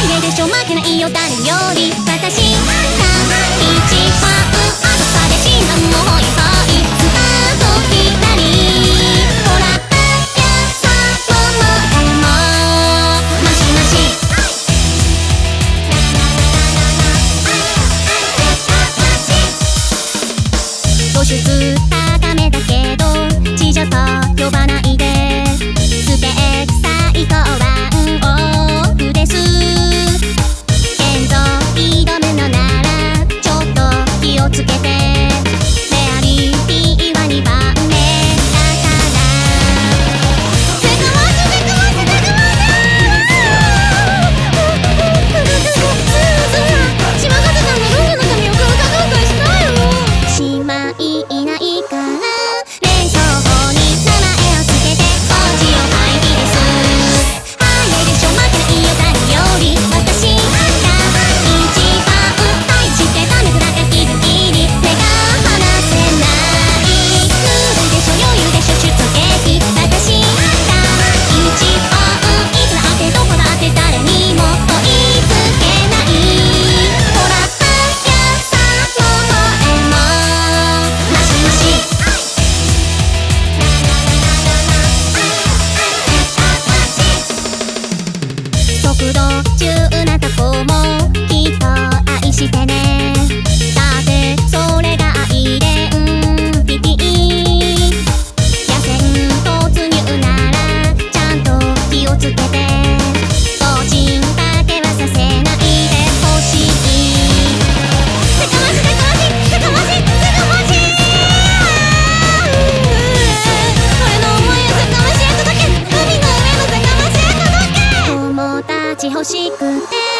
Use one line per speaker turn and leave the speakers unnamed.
早いでしょ負けないよ誰より私が一番アルファで死んだもホイホイスタート左ほらやさももえもマシマシ露出高めだけど地上と呼ばないでスペック最高はオフです現像挑むのならちょっと気をつけてレアリティは2番目だからセクマシセクマシセクマシ島数さんのロケの髪を空間公開したよしまいいないから連想法に名前をつけて文字を排気です早いでしょ負けないよ誰より私が一番愛してためくらいギリギリ目が離せないぬるいでしょ余裕でしょ出撃私が一番いつだってどこだって誰にも追いつけないほらやさももえもマシマシ速度中なタコもきっと愛してねだってそれが愛でピピ野戦突入ならちゃんと気をつけて個人だけはさせないでほしいせかましせかましせかましせかまし俺の思いをせかましへ届け海の上のせかましへ届け友達欲しくて